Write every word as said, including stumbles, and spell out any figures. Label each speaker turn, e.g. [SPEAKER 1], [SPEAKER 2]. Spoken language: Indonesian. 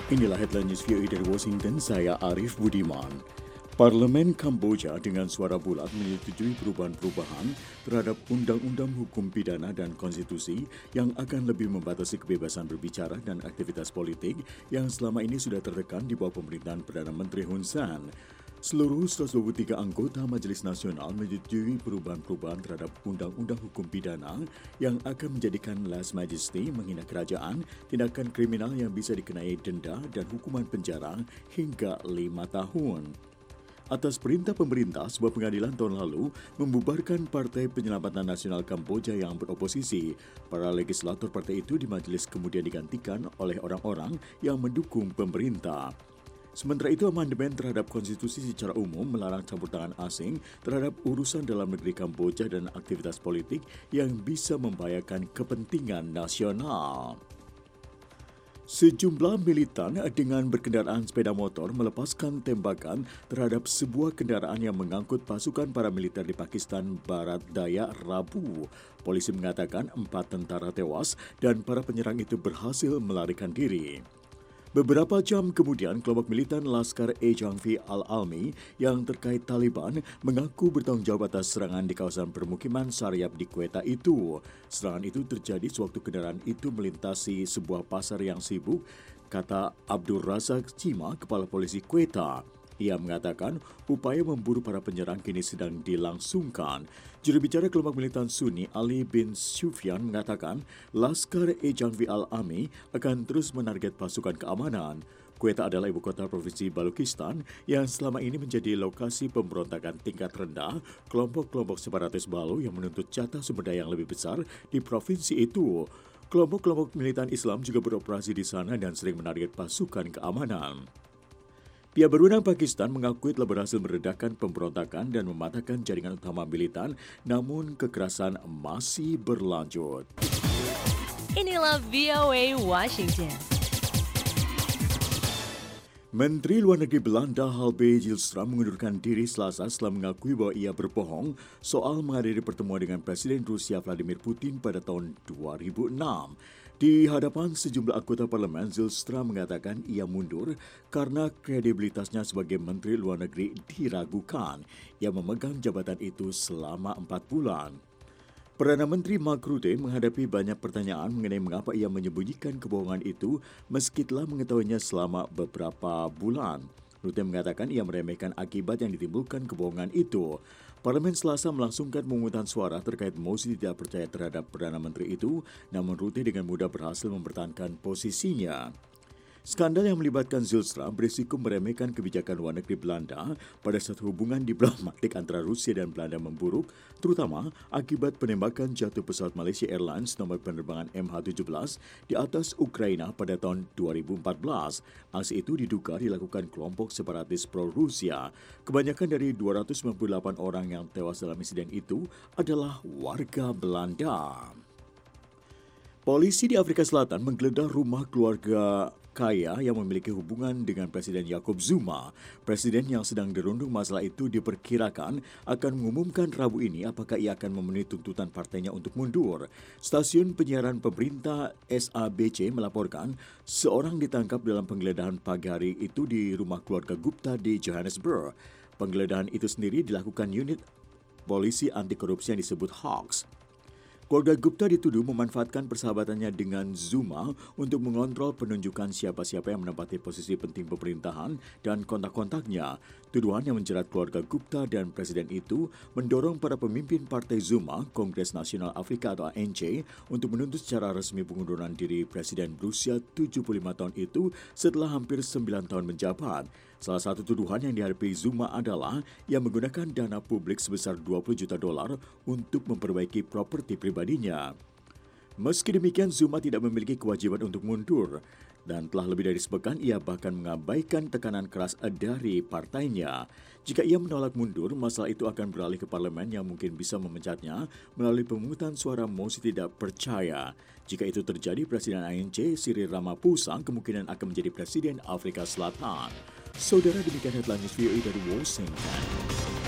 [SPEAKER 1] Inilah headline news V O A dari Washington, saya Arif Budiman. Parlemen Kamboja dengan suara bulat menyetujui perubahan-perubahan terhadap Undang-Undang Hukum Pidana dan Konstitusi yang akan lebih membatasi kebebasan berbicara dan aktivitas politik yang selama ini sudah tertekan di bawah pemerintahan Perdana Menteri Hun Sen. Seluruh seratus dua puluh tiga anggota Majelis Nasional menyetujui perubahan-perubahan terhadap Undang-Undang Hukum Pidana yang akan menjadikan lèse majesté menghina kerajaan, tindakan kriminal yang bisa dikenai denda dan hukuman penjara hingga lima tahun. Atas perintah pemerintah, sebuah pengadilan tahun lalu membubarkan Partai Penyelamatan Nasional Kamboja yang beroposisi. Para legislator partai itu di majelis kemudian digantikan oleh orang-orang yang mendukung pemerintah. Sementara itu, amandemen terhadap konstitusi secara umum melarang campur tangan asing terhadap urusan dalam negeri Kamboja dan aktivitas politik yang bisa membahayakan kepentingan nasional. Sejumlah militan dengan berkendaraan sepeda motor melepaskan tembakan terhadap sebuah kendaraan yang mengangkut pasukan paramiliter di Pakistan Barat Daya Rabu. Polisi mengatakan empat tentara tewas dan para penyerang itu berhasil melarikan diri. Beberapa jam kemudian, kelompok militan Laskar-e-Jhangvi Al-Almi yang terkait Taliban mengaku bertanggung jawab atas serangan di kawasan permukiman Saryap di Quetta itu. Serangan itu terjadi sewaktu kendaraan itu melintasi sebuah pasar yang sibuk, kata Abdul Razak Cima, kepala polisi Quetta. Ia mengatakan upaya memburu para penyerang kini sedang dilangsungkan. Juru bicara kelompok militan Sunni Ali bin Sufyan mengatakan Laskar-e-Jhangvi Al-Almi akan terus menarget pasukan keamanan. Quetta adalah ibu kota provinsi Balochistan yang selama ini menjadi lokasi pemberontakan tingkat rendah kelompok-kelompok separatis Balo yang menuntut jatah sumber daya yang lebih besar di provinsi itu. Kelompok-kelompok militan Islam juga beroperasi di sana dan sering menarget pasukan keamanan. Pihak berwenang Pakistan mengakui telah berhasil meredakan pemberontakan dan mematahkan jaringan utama militan, namun kekerasan masih berlanjut.
[SPEAKER 2] Inilah V O A Washington.
[SPEAKER 1] Menteri Luar Negeri Belanda Halbe Zijlstra mengundurkan diri Selasa setelah mengakui bahwa ia berbohong soal menghadiri pertemuan dengan Presiden Rusia Vladimir Putin pada tahun dua ribu enam. Di hadapan sejumlah anggota parlemen, Zijlstra mengatakan ia mundur karena kredibilitasnya sebagai Menteri Luar Negeri diragukan. Ia memegang jabatan itu selama empat bulan. Perdana Menteri Mark Rutte menghadapi banyak pertanyaan mengenai mengapa ia menyembunyikan kebohongan itu meski telah mengetahuinya selama beberapa bulan. Rutte mengatakan ia meremehkan akibat yang ditimbulkan kebohongan itu. Parlemen Selasa melangsungkan pemungutan suara terkait mosi tidak percaya terhadap Perdana Menteri itu, namun Rutte dengan mudah berhasil mempertahankan posisinya. Skandal yang melibatkan Zijlstra berisiko meremehkan kebijakan luar negeri Belanda pada saat hubungan diplomatik antara Rusia dan Belanda memburuk, terutama akibat penembakan jatuh pesawat Malaysia Airlines nomor penerbangan M H tujuh belas di atas Ukraina pada tahun dua ribu empat belas. Aksi itu diduga dilakukan kelompok separatis pro-Rusia. Kebanyakan dari dua ratus sembilan puluh delapan orang yang tewas dalam insiden itu adalah warga Belanda. Polisi di Afrika Selatan menggeledah rumah keluarga kaya yang memiliki hubungan dengan Presiden Jacob Zuma. Presiden yang sedang dirundung masalah itu diperkirakan akan mengumumkan Rabu ini apakah ia akan memenuhi tuntutan partainya untuk mundur. Stasiun penyiaran pemerintah S A B C melaporkan seorang ditangkap dalam penggeledahan pagi hari itu di rumah keluarga Gupta di Johannesburg. Penggeledahan itu sendiri dilakukan unit polisi anti korupsi yang disebut Hawks. Keluarga Gupta dituduh memanfaatkan persahabatannya dengan Zuma untuk mengontrol penunjukan siapa-siapa yang menempati posisi penting pemerintahan dan kontak-kontaknya. Tuduhan yang menjerat keluarga Gupta dan presiden itu mendorong para pemimpin partai Zuma, Kongres Nasional Afrika atau A N C, untuk menuntut secara resmi pengunduran diri presiden berusia tujuh puluh lima tahun itu setelah hampir sembilan tahun menjabat. Salah satu tuduhan yang dihadapi Zuma adalah ia menggunakan dana publik sebesar dua puluh juta dolar untuk memperbaiki properti pribadinya. Meski demikian, Zuma tidak memiliki kewajiban untuk mundur dan telah lebih dari sepekan ia bahkan mengabaikan tekanan keras dari partainya. Jika ia menolak mundur, masalah itu akan beralih ke parlemen yang mungkin bisa memecatnya melalui pemungutan suara mosi tidak percaya. Jika itu terjadi, Presiden A N C Cyril Ramaphosa kemungkinan akan menjadi Presiden Afrika Selatan. Saudara, demikian headline news V O A dari Washington.